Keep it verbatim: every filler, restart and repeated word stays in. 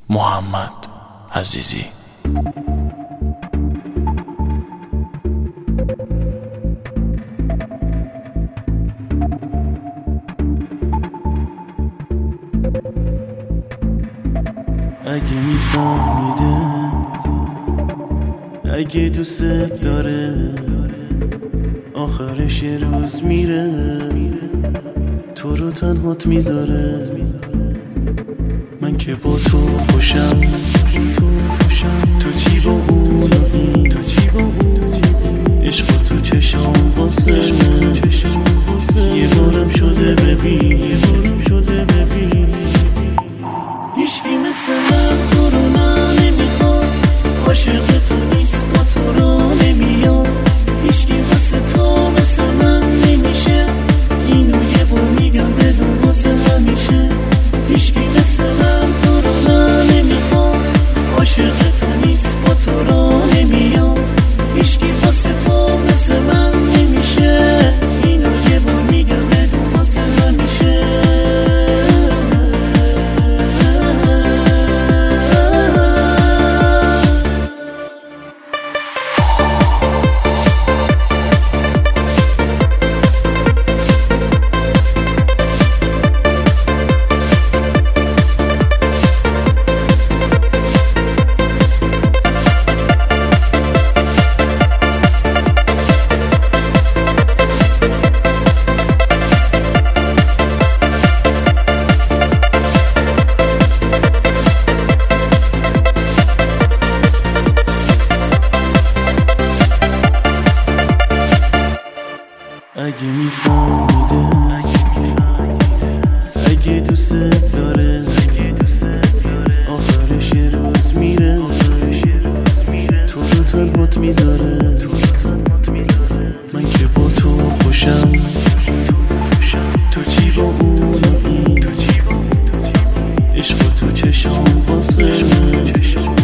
محمد عزیزی. اگه میفهمیده، اگه دوست داره، آخرش یه روز میره تو رو تنهات میذاره. من که با تو خوشم، تو چی با اون و این، عشق تو چشام واسه یه بارم شده ببین، یه بارم شده ببین. هیچکی مثل من تو رو نه نمیخواد، عاشق تو نیست با تو رو نمیاد. هیچکی واسه تو مثل من نمیشه، اینو یه بار میگم بدون واسه همیشه. هیچکی مثل من تو رو نه نمیخواد، عاشق تو نیست با تو رو نمیاد. هیچکی واسه تو مثل من نمیشه، اینو یه بار میگم بدون واسه همیشه. اگه میفهمیده، اگه دوست داره، آخرش یه روز میره تو رو تنهات میذاره. من که با تو خوشم، تو چی با اون و این، عشق تو چشام واسه